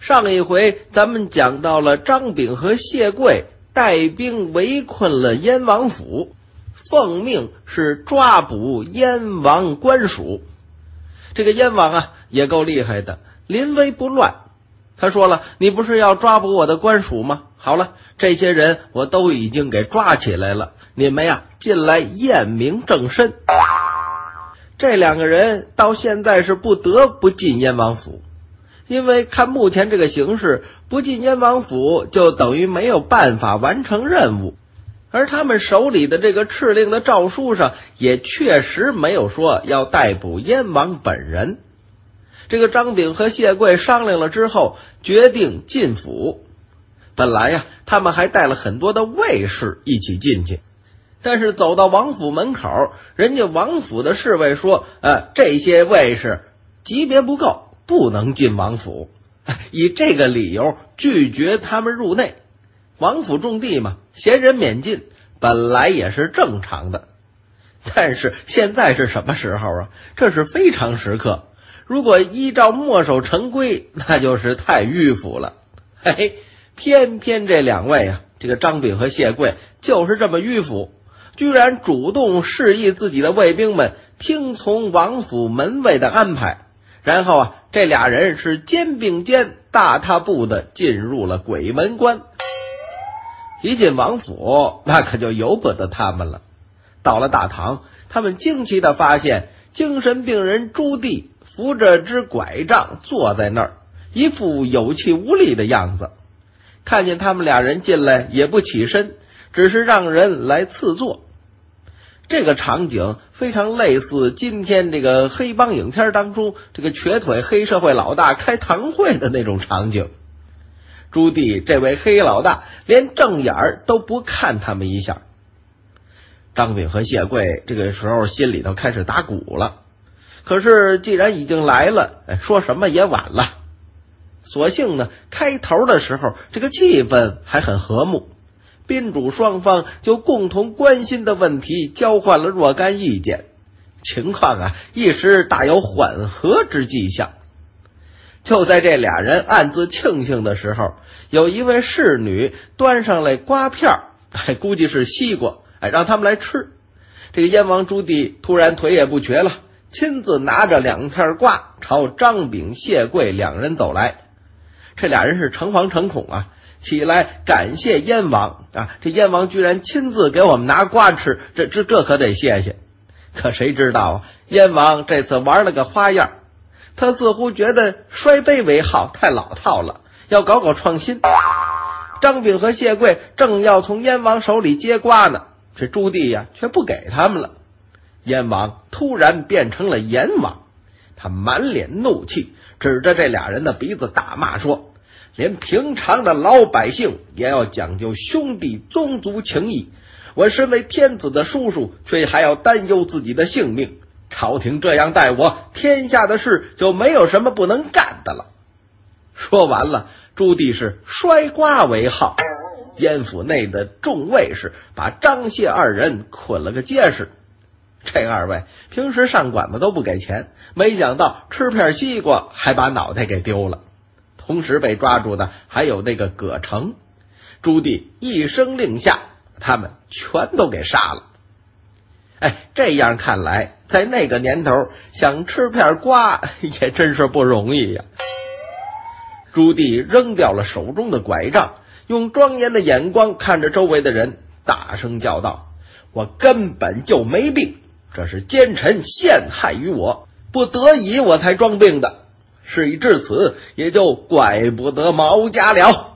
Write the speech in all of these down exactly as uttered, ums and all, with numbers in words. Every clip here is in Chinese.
上一回咱们讲到了张炳和谢贵带兵围困了燕王府，奉命是抓捕燕王官署。这个燕王啊也够厉害的，临危不乱。他说了，你不是要抓捕我的官署吗？好了，这些人我都已经给抓起来了，你们呀进来验明正身。这两个人到现在是不得不进燕王府，因为看目前这个形势，不进燕王府就等于没有办法完成任务。而他们手里的这个敕令的诏书上也确实没有说要逮捕燕王本人。这个张炳和谢贵商量了之后，决定进府。本来呀，他们还带了很多的卫士一起进去，但是走到王府门口，人家王府的侍卫说，呃，这些卫士级别不够，不能进王府，以这个理由拒绝他们入内。王府重地嘛，闲人免进，本来也是正常的。但是现在是什么时候啊？这是非常时刻，如果依照墨守成规，那就是太迂腐了。嘿嘿，偏偏这两位啊，这个张炳和谢贵就是这么迂腐，居然主动示意自己的卫兵们听从王府门卫的安排。然后啊，这俩人是肩并肩大踏步的进入了鬼门关。一进王府，那可就由不得他们了。到了大堂，他们惊奇地发现精神病人朱棣扶着只拐杖坐在那儿，一副有气无力的样子。看见他们俩人进来也不起身，只是让人来赐座。这个场景非常类似今天这个黑帮影片当中这个瘸腿黑社会老大开堂会的那种场景。朱棣这位黑老大连正眼儿都不看他们一下。张炳和谢贵这个时候心里头开始打鼓了，可是既然已经来了，说什么也晚了。所幸呢，开头的时候这个气氛还很和睦，宾主双方就共同关心的问题交换了若干意见，情况啊一时大有缓和之迹象。就在这俩人暗自庆幸的时候，有一位侍女端上来瓜片，哎，估计是西瓜，哎，让他们来吃。这个燕王朱棣突然腿也不瘸了，亲自拿着两片瓜朝张炳谢贵两人走来。这俩人是诚惶诚恐啊，起来感谢燕王啊！这燕王居然亲自给我们拿瓜吃，这这这可得谢谢。可谁知道啊，燕王这次玩了个花样，他似乎觉得摔杯为号太老套了，要搞搞创新。张炳和谢贵正要从燕王手里接瓜呢，这朱棣呀却不给他们了。燕王突然变成了阎王，他满脸怒气，指着这俩人的鼻子大骂说，连平常的老百姓也要讲究兄弟宗族情谊，我身为天子的叔叔，却还要担忧自己的性命，朝廷这样待我，天下的事就没有什么不能干的了。说完了，朱棣是摔瓜为号，燕府内的众卫士把张谢二人捆了个结实。这二位平时上馆子都不给钱，没想到吃片西瓜还把脑袋给丢了。同时被抓住的还有那个葛城。朱棣一声令下，他们全都给杀了。哎，这样看来，在那个年头想吃片瓜也真是不容易呀。朱棣扔掉了手中的拐杖，用庄严的眼光看着周围的人，大声叫道，我根本就没病，这是奸臣陷害于我，不得已我才装病的，事已至此，也就怪不得毛家了。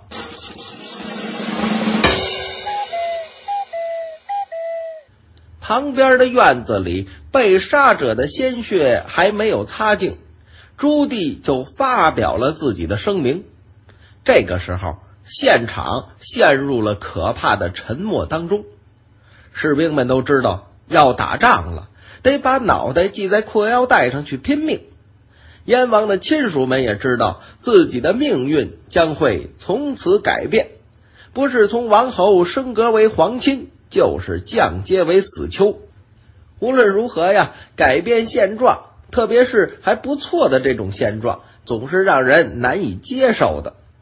旁边的院子里，被杀者的鲜血还没有擦净，朱棣就发表了自己的声明。这个时候，现场陷入了可怕的沉默当中。士兵们都知道要打仗了，得把脑袋系在裤腰带上去拼命。燕王的亲属们也知道自己的命运将会从此改变，不是从王侯升格为皇亲，就是降阶为死囚。无论如何呀，改变现状，特别是还不错的这种现状，总是让人难以接受的。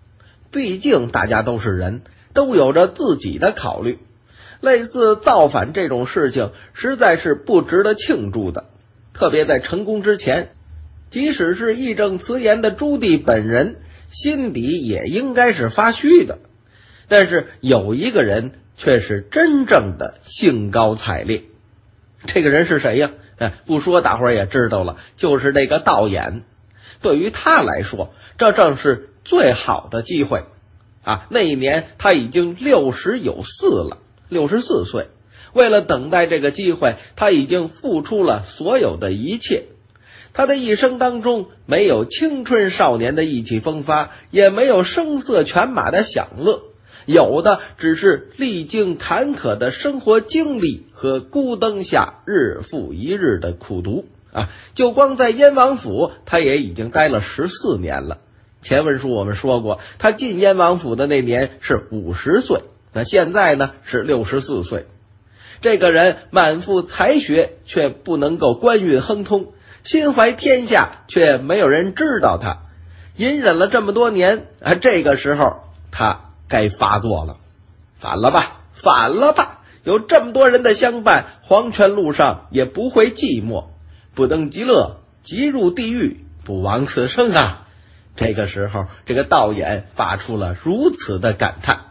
毕竟大家都是人，都有着自己的考虑。类似造反这种事情实在是不值得庆祝的，特别在成功之前，即使是义正辞严的朱棣本人，心底也应该是发虚的。但是有一个人却是真正的兴高采烈。这个人是谁呀？哎，不说大伙儿也知道了，就是那个道衍。对于他来说，这正是最好的机会啊！那一年他已经六十有四了，六十四岁。为了等待这个机会，他已经付出了所有的一切。他的一生当中，没有青春少年的意气风发，也没有声色犬马的享乐，有的只是历经坎坷的生活经历和孤灯下日复一日的苦读啊！就光在燕王府，他也已经待了十四年了。前文书我们说过，他进燕王府的那年是五十岁，那现在呢是六十四岁。这个人满腹才学，却不能够官运亨通，心怀天下，却没有人知道他。隐忍了这么多年啊，这个时候他该发作了。反了吧，反了吧！有这么多人的相伴，黄泉路上也不会寂寞。不登极乐，即入地狱，不枉此生啊！这个时候，这个道衍发出了如此的感叹。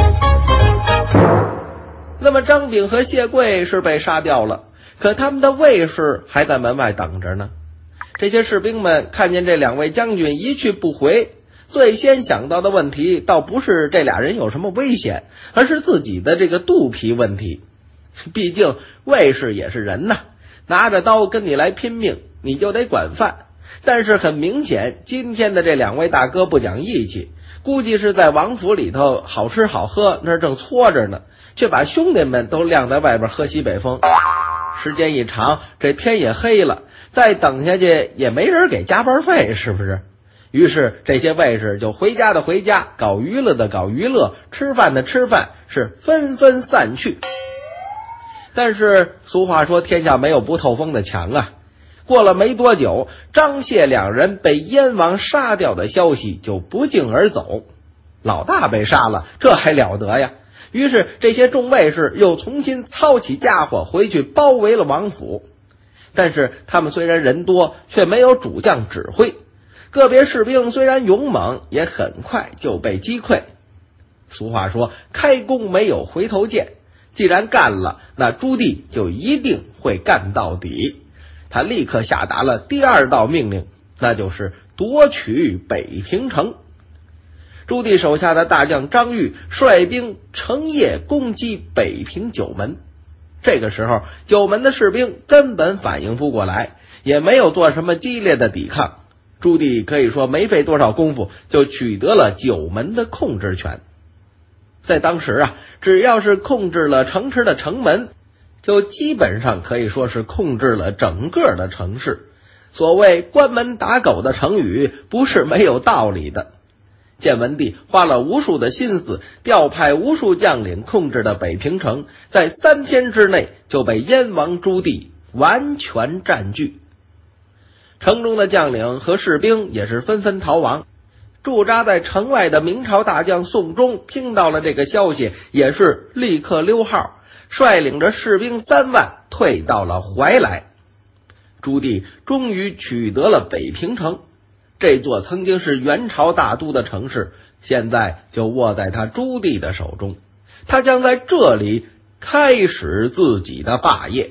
那么张炳和谢贵是被杀掉了，可他们的卫士还在门外等着呢。这些士兵们看见这两位将军一去不回，最先想到的问题倒不是这俩人有什么危险，而是自己的这个肚皮问题。毕竟卫士也是人呐，拿着刀跟你来拼命，你就得管饭。但是很明显，今天的这两位大哥不讲义气，估计是在王府里头好吃好喝，那正搓着呢，却把兄弟们都晾在外边喝西北风。时间一长，这天也黑了，再等下去也没人给加班费，是不是？于是这些卫士就回家的回家，搞娱乐的搞娱乐，吃饭的吃饭，是纷纷散去。但是俗话说，天下没有不透风的墙啊。过了没多久，张谢两人被燕王杀掉的消息就不胫而走。老大被杀了，这还了得呀！于是这些众卫士又重新操起家伙回去包围了王府。但是他们虽然人多，却没有主将指挥，个别士兵虽然勇猛，也很快就被击溃。俗话说，开弓没有回头箭，既然干了，那朱棣就一定会干到底。他立刻下达了第二道命令，那就是夺取北平城。朱棣手下的大将张玉率兵成夜攻击北平九门。这个时候，九门的士兵根本反应不过来，也没有做什么激烈的抵抗。朱棣可以说没费多少功夫就取得了九门的控制权。在当时啊，只要是控制了城池的城门，就基本上可以说是控制了整个的城市。所谓关门打狗的成语不是没有道理的。建文帝花了无数的心思，调派无数将领控制的北平城，在三天之内就被燕王朱棣完全占据。城中的将领和士兵也是纷纷逃亡。驻扎在城外的明朝大将宋忠听到了这个消息，也是立刻溜号，率领着士兵三万退到了怀来。朱棣终于取得了北平城，这座曾经是元朝大都的城市，现在就握在他朱棣的手中。他将在这里开始自己的霸业。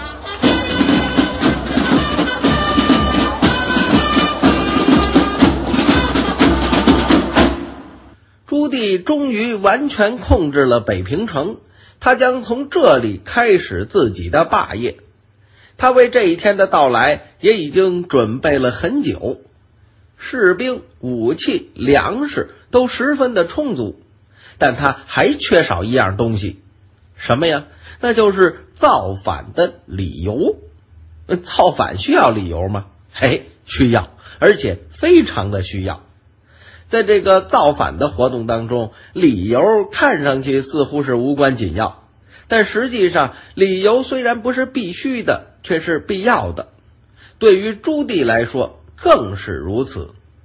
朱棣终于完全控制了北平城，他将从这里开始自己的霸业。他为这一天的到来也已经准备了很久，士兵、武器、粮食都十分的充足，但他还缺少一样东西。什么呀？那就是造反的理由。造反需要理由吗？嘿，需要，而且非常的需要。在这个造反的活动当中，理由看上去似乎是无关紧要，但实际上理由虽然不是必须的，却是必要的。对于朱棣来说更是如此。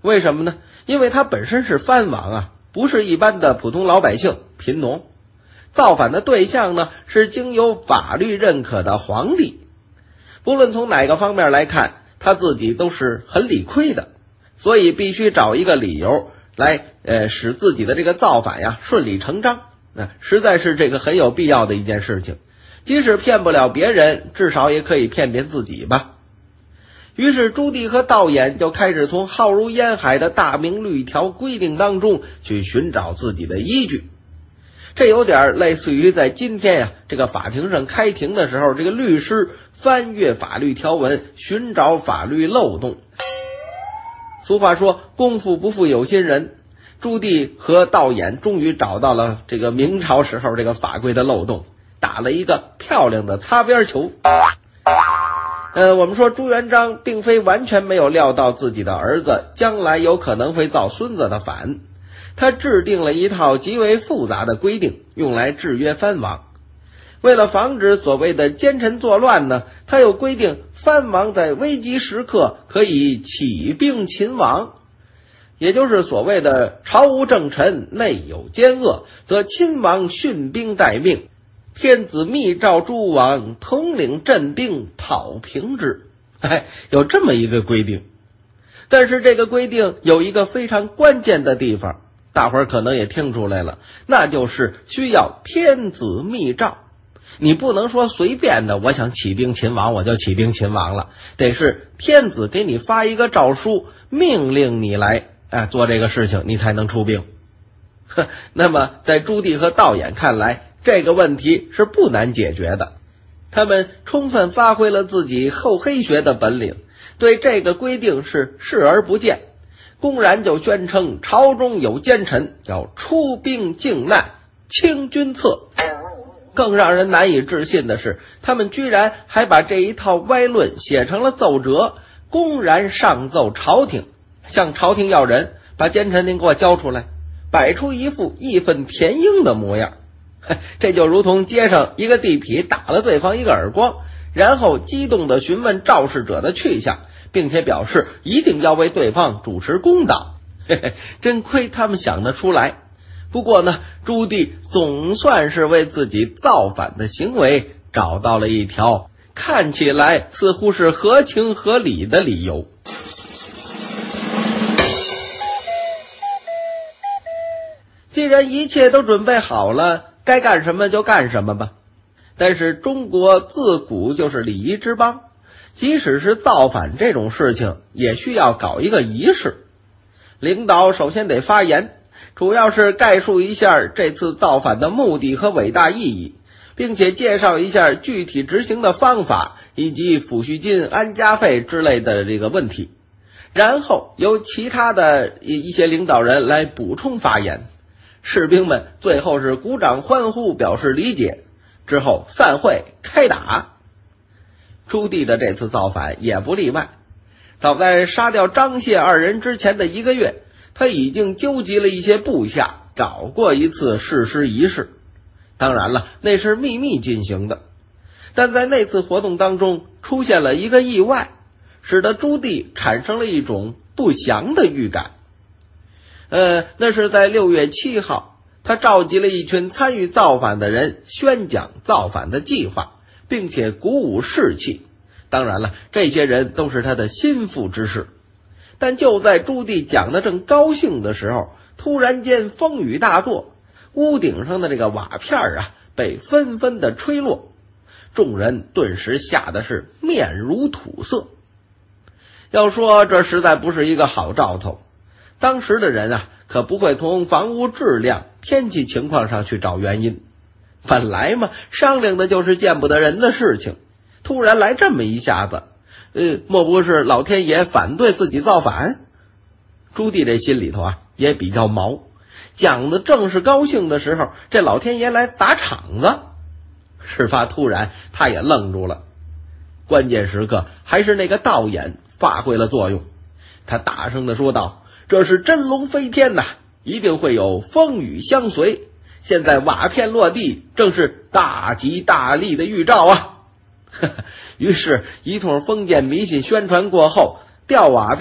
为什么呢？因为他本身是藩王啊，不是一般的普通老百姓贫农。造反的对象呢，是经由法律认可的皇帝。不论从哪个方面来看，他自己都是很理亏的，所以必须找一个理由来呃，使自己的这个造反呀顺理成章。那、呃、实在是这个很有必要的一件事情，即使骗不了别人，至少也可以骗骗自己吧。于是朱棣和道衍就开始从浩如烟海的大明律条规定当中去寻找自己的依据。这有点类似于在今天呀，这个法庭上开庭的时候，这个律师翻阅法律条文，寻找法律漏洞。俗话说，功夫不负有心人，朱棣和道衍终于找到了这个明朝时候这个法规的漏洞，打了一个漂亮的擦边球。呃，我们说朱元璋并非完全没有料到自己的儿子将来有可能会造孙子的反，他制定了一套极为复杂的规定，用来制约藩王。为了防止所谓的奸臣作乱呢，他又规定藩王在危急时刻可以起兵勤王，也就是所谓的朝无正臣，内有奸恶，则亲王训兵待命，天子密诏诸王，统领镇兵，讨平之。哎，有这么一个规定。但是这个规定有一个非常关键的地方，大伙儿可能也听出来了，那就是需要天子密诏。你不能说随便的，我想起兵勤王我就起兵勤王了，得是天子给你发一个诏书，命令你来哎做这个事情，你才能出兵。那么在朱棣和道衍看来，这个问题是不难解决的。他们充分发挥了自己厚黑学的本领，对这个规定是视而不见，公然就宣称朝中有奸臣，要出兵靖难，清君侧。更让人难以置信的是，他们居然还把这一套歪论写成了奏折，公然上奏朝廷，向朝廷要人，把奸臣您给我交出来，摆出一副义愤填膺的模样。这就如同街上一个地痞打了对方一个耳光，然后激动地询问肇事者的去向，并且表示一定要为对方主持公道。嘿嘿，真亏他们想得出来。不过呢，朱棣总算是为自己造反的行为找到了一条看起来似乎是合情合理的理由。既然一切都准备好了，该干什么就干什么吧。但是中国自古就是礼仪之邦，即使是造反这种事情，也需要搞一个仪式。领导首先得发言，主要是概述一下这次造反的目的和伟大意义，并且介绍一下具体执行的方法，以及抚恤金、安家费之类的这个问题。然后由其他的一些领导人来补充发言。士兵们最后是鼓掌欢呼，表示理解，之后散会开打。朱棣的这次造反也不例外，早在杀掉张谢二人之前的一个月，他已经纠集了一些部下，搞过一次誓师仪式。当然了，那是秘密进行的。但在那次活动当中出现了一个意外，使得朱棣产生了一种不祥的预感。呃，那是在六月七号，他召集了一群参与造反的人，宣讲造反的计划，并且鼓舞士气。当然了，这些人都是他的心腹之士。但就在朱棣讲得正高兴的时候，突然间风雨大作，屋顶上的这个瓦片啊被纷纷的吹落，众人顿时吓得是面如土色。要说这实在不是一个好兆头，当时的人啊可不会从房屋质量、天气情况上去找原因。本来嘛，商量的就是见不得人的事情，突然来这么一下子，呃，莫不是老天爷反对自己造反？朱棣这心里头啊也比较毛，讲的正是高兴的时候，这老天爷来打场子。事发突然，他也愣住了。关键时刻还是那个道衍发挥了作用，他大声地说道：“这是真龙飞天呐，一定会有风雨相随。现在瓦片落地，正是大吉大利的预兆啊！”于是，一通封建迷信宣传过后，掉瓦片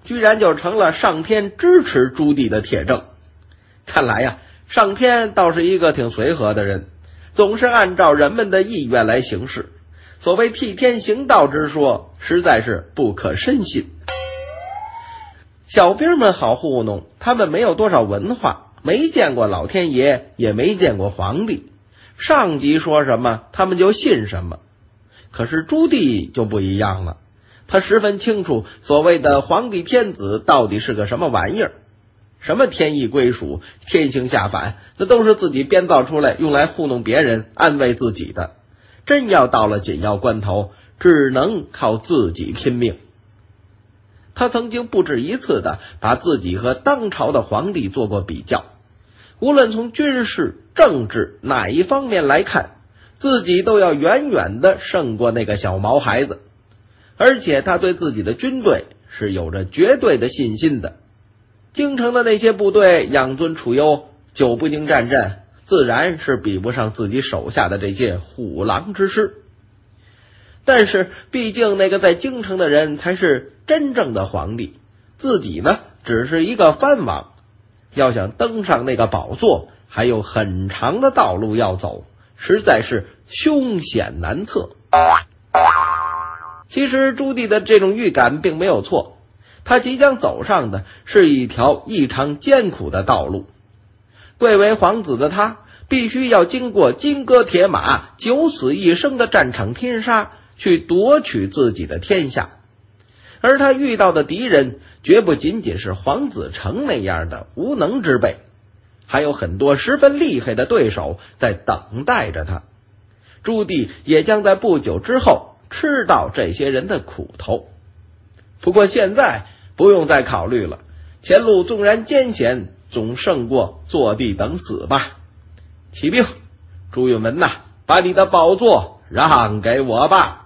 居然就成了上天支持朱棣的铁证。看来呀，上天倒是一个挺随和的人，总是按照人们的意愿来行事。所谓替天行道之说，实在是不可深信。小兵们好糊弄，他们没有多少文化，没见过老天爷，也没见过皇帝，上级说什么他们就信什么。可是朱棣就不一样了，他十分清楚所谓的皇帝天子到底是个什么玩意儿，什么天意归属、天行下凡，那都是自己编造出来用来糊弄别人、安慰自己的。真要到了紧要关头，只能靠自己拼命。他曾经不止一次的把自己和当朝的皇帝做过比较，无论从军事、政治哪一方面来看，自己都要远远的胜过那个小毛孩子。而且他对自己的军队是有着绝对的信心的。京城的那些部队养尊处优，久不经战阵，自然是比不上自己手下的这些虎狼之师。但是毕竟那个在京城的人才是真正的皇帝，自己呢只是一个藩王，要想登上那个宝座，还有很长的道路要走，实在是凶险难测。其实朱棣的这种预感并没有错，他即将走上的是一条异常艰苦的道路。贵为皇子的他，必须要经过金戈铁马、九死一生的战场拼杀，去夺取自己的天下。而他遇到的敌人绝不仅仅是黄子成那样的无能之辈，还有很多十分厉害的对手在等待着他。朱棣也将在不久之后吃到这些人的苦头。不过现在不用再考虑了，前路纵然艰险，总胜过坐地等死吧。起兵，朱允炆呐，把你的宝座让给我吧。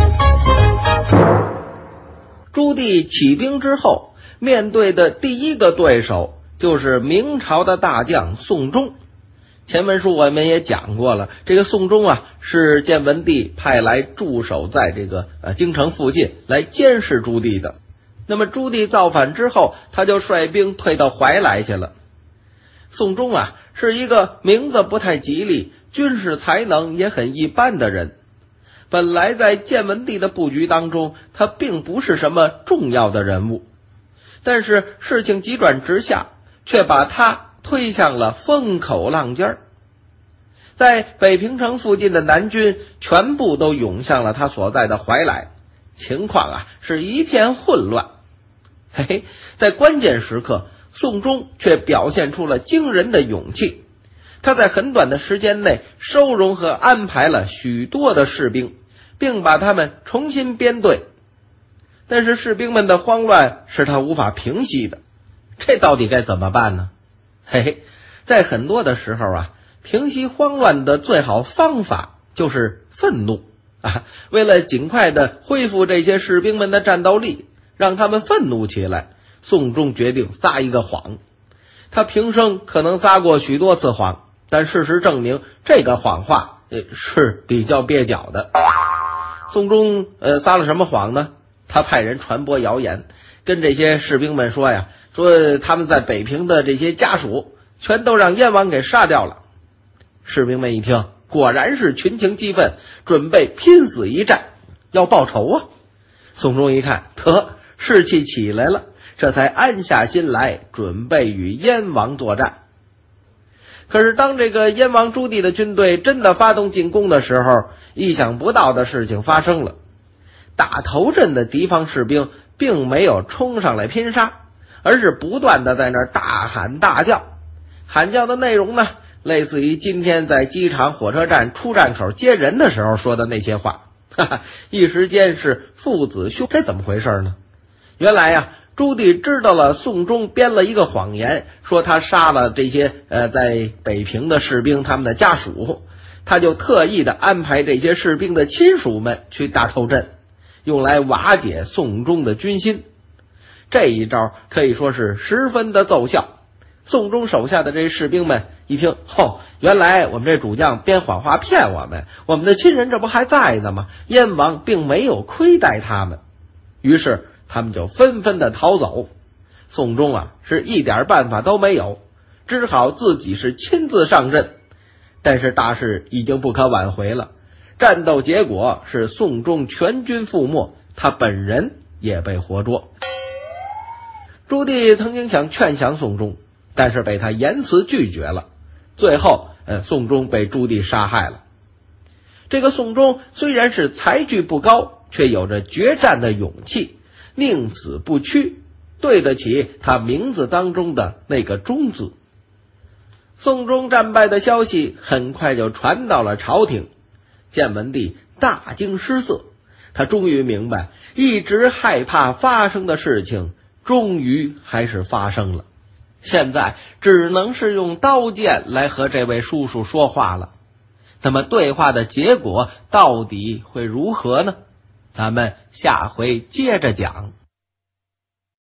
朱棣起兵之后，面对的第一个对手就是明朝的大将宋忠。前文书我们也讲过了，这个宋忠啊，是建文帝派来驻守在这个呃京城附近来监视朱棣的。那么朱棣造反之后，他就率兵退到怀来去了。宋忠啊，是一个名字不太吉利、军事才能也很一般的人。本来在建文帝的布局当中，他并不是什么重要的人物，但是事情急转直下，却把他推向了风口浪尖。在北平城附近的南军全部都涌向了他所在的怀来，情况啊是一片混乱。嘿嘿，在关键时刻，宋忠却表现出了惊人的勇气。他在很短的时间内收容和安排了许多的士兵，并把他们重新编队。但是士兵们的慌乱是他无法平息的，这到底该怎么办呢？嘿嘿，在很多的时候啊，平息慌乱的最好方法就是愤怒啊！为了尽快的恢复这些士兵们的战斗力，让他们愤怒起来，宋忠决定撒一个谎。他平生可能撒过许多次谎，但事实证明这个谎话呃是比较蹩脚的。宋忠呃撒了什么谎呢？他派人传播谣言，跟这些士兵们说呀，说他们在北平的这些家属全都让燕王给杀掉了。士兵们一听，果然是群情激愤，准备拼死一战，要报仇啊！宋忠一看，得士气起来了，这才安下心来，准备与燕王作战。可是当这个燕王朱棣的军队真的发动进攻的时候，意想不到的事情发生了。打头阵的敌方士兵并没有冲上来拼杀，而是不断的在那儿大喊大叫。喊叫的内容呢，类似于今天在机场、火车站出站口接人的时候说的那些话。哈哈，一时间是父子兄，这怎么回事呢？原来呀、啊，朱棣知道了宋忠编了一个谎言，说他杀了这些呃在北平的士兵他们的家属，他就特意的安排这些士兵的亲属们去打头阵，用来瓦解宋忠的军心。这一招可以说是十分的奏效。宋忠手下的这士兵们一听，哦，原来我们这主将编谎话骗我们，我们的亲人这不还在呢吗？燕王并没有亏待他们。于是他们就纷纷的逃走。宋忠啊是一点办法都没有，只好自己是亲自上阵。但是大事已经不可挽回了，战斗结果是宋忠全军覆没，他本人也被活捉。朱棣曾经想劝降宋忠，但是被他严词拒绝了。最后呃，宋忠被朱棣杀害了。这个宋忠虽然是才具不高，却有着决战的勇气，宁死不屈，对得起他名字当中的那个忠字。宋忠战败的消息很快就传到了朝廷，建文帝大惊失色，他终于明白，一直害怕发生的事情终于还是发生了。现在只能是用刀剑来和这位叔叔说话了。那么对话的结果到底会如何呢？咱们下回接着讲。